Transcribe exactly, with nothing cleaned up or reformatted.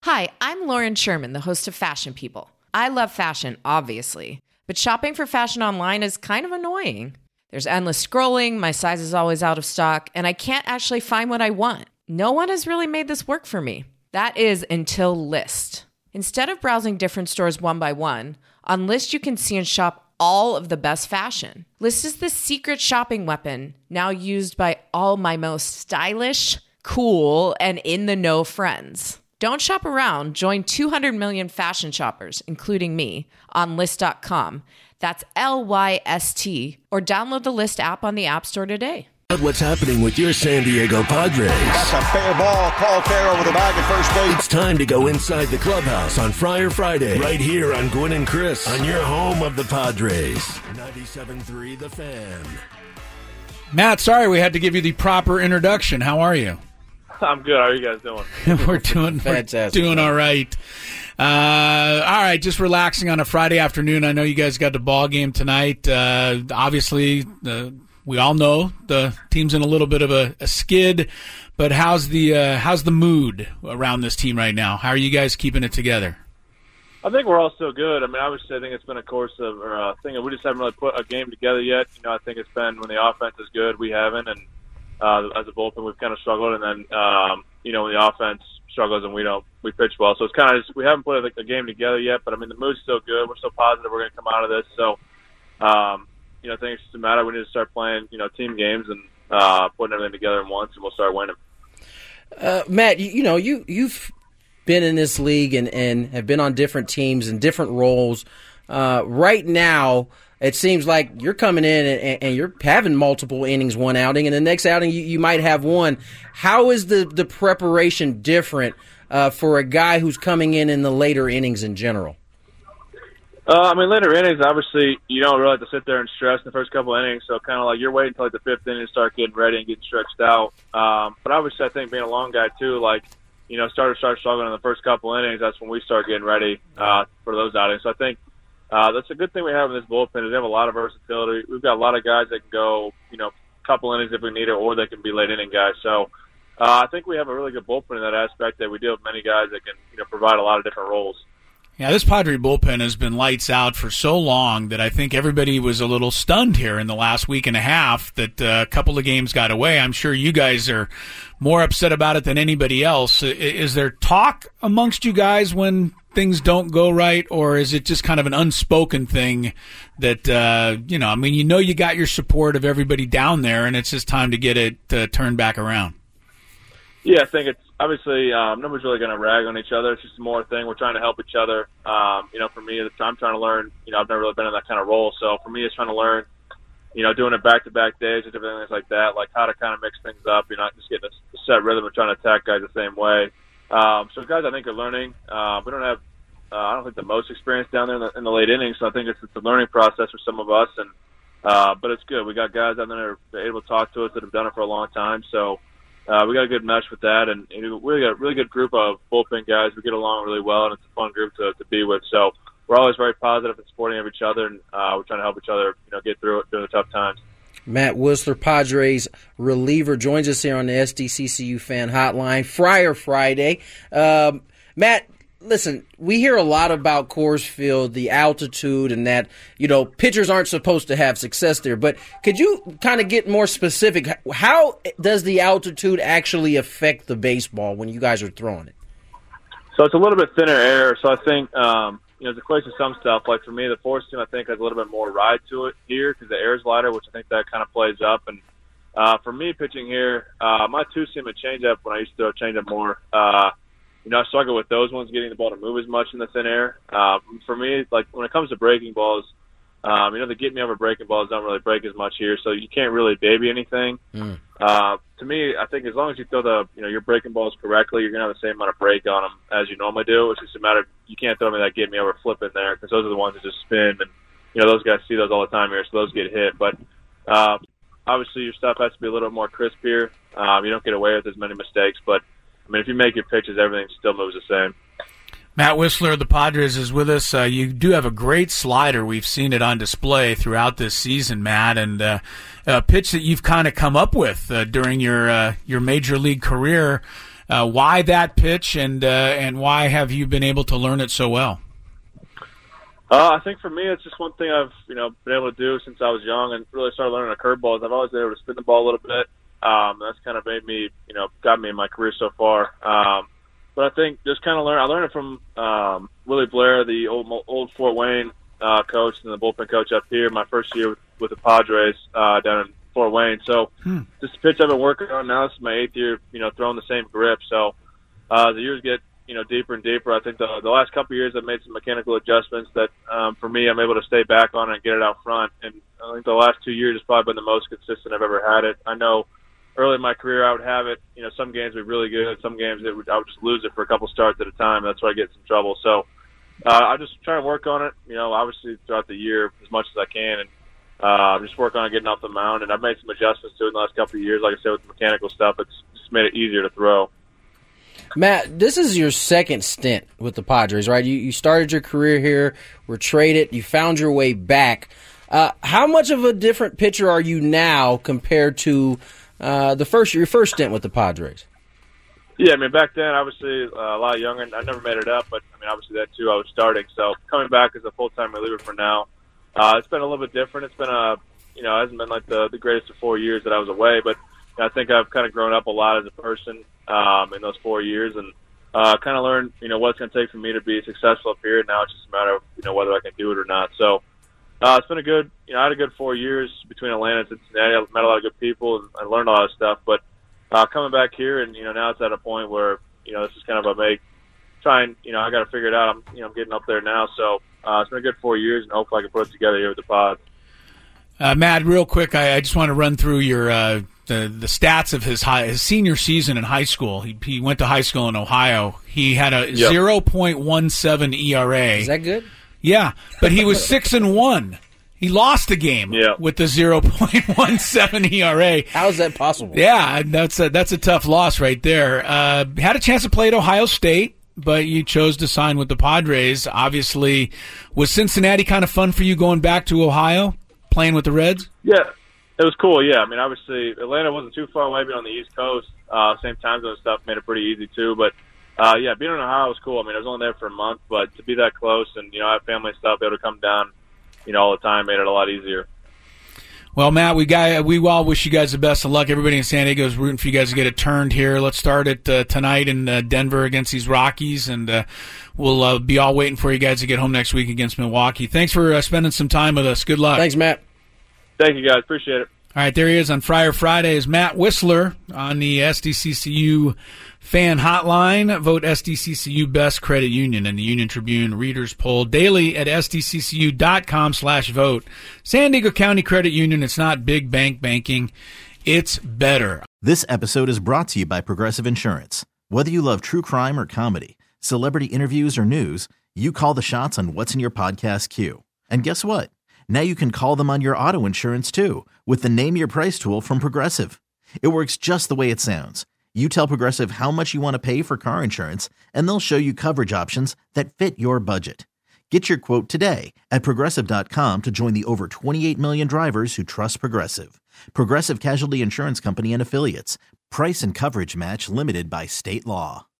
Hi, I'm Lauren Sherman, the host of Fashion People. I love fashion, obviously, but shopping for fashion online is kind of annoying. There's endless scrolling, my size is always out of stock, and I can't actually find what I want. No one has really made this work for me. That is until Lyst. Instead of browsing different stores one by one, on Lyst you can see and shop all of the best fashion. Lyst is the secret shopping weapon, now used by all my most stylish, cool, and in-the-know friends. Don't shop around. Join two hundred million fashion shoppers, including me, on Lyst dot com. That's L Y S T. Or download the Lyst app on the App Store today. What's happening with your San Diego Padres? That's a fair ball. Called fair over the bag at first base. It's time to go inside the clubhouse on Friar Friday, right here on Gwynn and Chris, on your home of the Padres. ninety-seven point three The Fan. Matt, sorry we had to give you the proper introduction. How are you? I'm good. How are you guys doing? we're doing Fantastic. We're doing all right. Uh, all right, just relaxing on a Friday afternoon. I know you guys got the ball game tonight. Uh, obviously, the, we all know the team's in a little bit of a, a skid. But how's the uh, how's the mood around this team right now? How are you guys keeping it together? I think we're all still good. I mean, obviously, I think it's been a course of or a thing. We just haven't really put a game together yet. You know, I think it's been when the offense is good, we haven't, and Uh, as a bullpen, we've kind of struggled, and then um, you know when the offense struggles and we don't we pitch well. So it's kind of just, we haven't put a, a game together yet, but I mean the mood's still good. We're still positive we're going to come out of this. So um, you know I think it's just a matter we need to start playing you know team games and uh, putting everything together at once, and we'll start winning. Uh, Matt, you, you know you you've been in this league and, and have been on different teams and different roles. Uh, right now, it seems like you're coming in and, and you're having multiple innings one outing, and the next outing you, you might have one. How is the, the preparation different uh, for a guy who's coming in in the later innings in general? Uh, I mean, later innings, obviously, you don't really have to sit there and stress in the first couple of innings, so kind of like you're waiting until like the fifth inning to start getting ready and getting stretched out. Um, but obviously, I think being a long guy, too, like, you know, starters start struggling in the first couple of innings, that's when we start getting ready uh, for those outings. So I think Uh, that's a good thing we have in this bullpen is they have a lot of versatility. We've got a lot of guys that can go, you know, a couple innings if we need it, or they can be late inning guys. So uh, I think we have a really good bullpen in that aspect that we do have many guys that can, you know, provide a lot of different roles. Yeah, this Padre bullpen has been lights out for so long that I think everybody was a little stunned here in the last week and a half that uh, a couple of games got away. I'm sure you guys are more upset about it than anybody else. Is there talk amongst you guys when things don't go right, or is it just kind of an unspoken thing that, uh, you know, I mean, you know you got your support of everybody down there, and it's just time to get it uh, turned back around? Yeah, I think it's obviously um, nobody's really going to rag on each other. It's just more a thing. We're trying to help each other. Um, you know, for me, I'm trying to learn. You know, I've never really been in that kind of role. So for me, it's trying to learn, you know, doing it back-to-back days and different things like that, like how to kind of mix things up. You're not just getting a set rhythm and trying to attack guys the same way. Um, so guys, I think, are learning. Uh, we don't have, uh, I don't think, the most experience down there in the, in the late innings. So I think it's, it's a learning process for some of us. And uh, but it's good. We got guys down there that are able to talk to us that have done it for a long time. So uh, we got a good mesh with that, and, and we got a really good group of bullpen guys. We get along really well, and it's a fun group to, to be with. So we're always very positive and supporting of each other, and uh, we're trying to help each other, you know, get through it during the tough times. Matt Wisler, Padres reliever, joins us here on the S D C C U Fan Hotline. Friar Friday. Um, Matt, listen, we hear a lot about Coors Field, the altitude, and that, you know, pitchers aren't supposed to have success there. But could you kind of get more specific? How does the altitude actually affect the baseball when you guys are throwing it? So it's a little bit thinner air. So I think, um, you know, the equation to some stuff. Like for me, the four seam, I think, has a little bit more ride to it here because the air is lighter, which I think that kind of plays up. And uh, for me, pitching here, uh, my two seam and changeup, when I used to throw a changeup more, uh, you know, I struggle with those ones, getting the ball to move as much in the thin air. Uh, for me, like when it comes to breaking balls, um, you know, the get me over breaking balls don't really break as much here, so you can't really baby anything. Mm. Uh, to me, I think as long as you throw the, you know, your breaking balls correctly, you're gonna have the same amount of break on them as you normally do. It's just a matter of you can't throw me that get me over flip in there because those are the ones that just spin, and you know those guys see those all the time here, so those get hit. But uh, obviously, your stuff has to be a little more crisp here. Um, you don't get away with as many mistakes, but I mean, if you make your pitches, everything still moves the same. Matt Wisler of the Padres is with us. Uh, you do have a great slider. We've seen it on display throughout this season, Matt, and uh, a pitch that you've kind of come up with uh, during your uh, your major league career. Uh, why that pitch, and uh, and why have you been able to learn it so well? Uh, I think for me, it's just one thing I've you know been able to do since I was young and really started learning the curveballs. I've always been able to spin the ball a little bit. Um, that's kind of made me, you know, got me in my career so far. Um, but I think just kind of learn. I learned it from um, Willie Blair, the old old Fort Wayne uh, coach and the bullpen coach up here. My first year with, with the Padres uh, down in Fort Wayne. So hmm. just the pitch I've been working on now. This is my eighth year, you know, throwing the same grip. So uh, as the years get, you know, deeper and deeper, I think the, the last couple of years I've made some mechanical adjustments that, um, for me, I'm able to stay back on it and get it out front. And I think the last two years has probably been the most consistent I've ever had it. I know early in my career I would have it, you know, some games would be really good. Some games it would, I would just lose it for a couple starts at a time. That's where I get in some trouble. So uh, I just try and work on it, you know, obviously throughout the year as much as I can. And Uh, just work on getting off the mound, and I've made some adjustments to it in the last couple of years. Like I said, with the mechanical stuff, it's just made it easier to throw. Matt, this is your second stint with the Padres, right? You, you started your career here, were traded, you found your way back. Uh, how much of a different pitcher are you now compared to uh, the first your first stint with the Padres? Yeah, I mean, back then, obviously, uh, a lot younger. I never made it up, but, I mean, obviously that, too, I was starting. So coming back as a full-time reliever for now, Uh, it's been a little bit different. It's been a, you know, it hasn't been like the, the greatest of four years that I was away, but you know, I think I've kind of grown up a lot as a person um, in those four years and uh, kind of learned, you know, what it's going to take for me to be successful up here. And now it's just a matter of, you know, whether I can do it or not. So uh, it's been a good, you know, I had a good four years between Atlanta and Cincinnati. I met a lot of good people and I learned a lot of stuff. But uh, coming back here and, you know, now it's at a point where, you know, this is kind of a make, try and, you know, I got to figure it out. I'm, you know, I'm getting up there now. So, Uh, it's been a good four years, and hopefully I can put it together here with the Pod. Uh, Matt, real quick, I, I just want to run through your uh, the the stats of his high his senior season in high school. He he went to high school in Ohio. He had a yep. zero point one seven E R A. Is that good? Yeah, but he was six and one. He lost a game yep. with the zero point one seven E R A. How is that possible? Yeah, that's a, that's a tough loss right there. Uh, had a chance to play at Ohio State, but you chose to sign with the Padres. Obviously, was Cincinnati kind of fun for you going back to Ohio, playing with the Reds? Yeah, it was cool, yeah. I mean, obviously, Atlanta wasn't too far away, being on the East Coast. Uh, same time zone stuff made it pretty easy, too. But, uh, yeah, being in Ohio was cool. I mean, I was only there for a month, but to be that close and, you know, I have family and stuff, be able to come down, you know, all the time made it a lot easier. Well, Matt, we got, we all wish you guys the best of luck. Everybody in San Diego is rooting for you guys to get it turned here. Let's start it uh, tonight in uh, Denver against these Rockies, and uh, we'll uh, be all waiting for you guys to get home next week against Milwaukee. Thanks for uh, spending some time with us. Good luck. Thanks, Matt. Thank you, guys. Appreciate it. All right, there he is on Friar Fridays. Matt Wisler on the S D C C U fan hotline. Vote S D C C U Best Credit Union in the Union Tribune Readers Poll daily at S D C C U dot com slash vote. San Diego County Credit Union, it's not big bank banking. It's better. This episode is brought to you by Progressive Insurance. Whether you love true crime or comedy, celebrity interviews or news, you call the shots on what's in your podcast queue. And guess what? Now you can call them on your auto insurance too with the Name Your Price tool from Progressive. It works just the way it sounds. You tell Progressive how much you want to pay for car insurance, and they'll show you coverage options that fit your budget. Get your quote today at Progressive dot com to join the over twenty-eight million drivers who trust Progressive. Progressive Casualty Insurance Company and Affiliates. Price and coverage match limited by state law.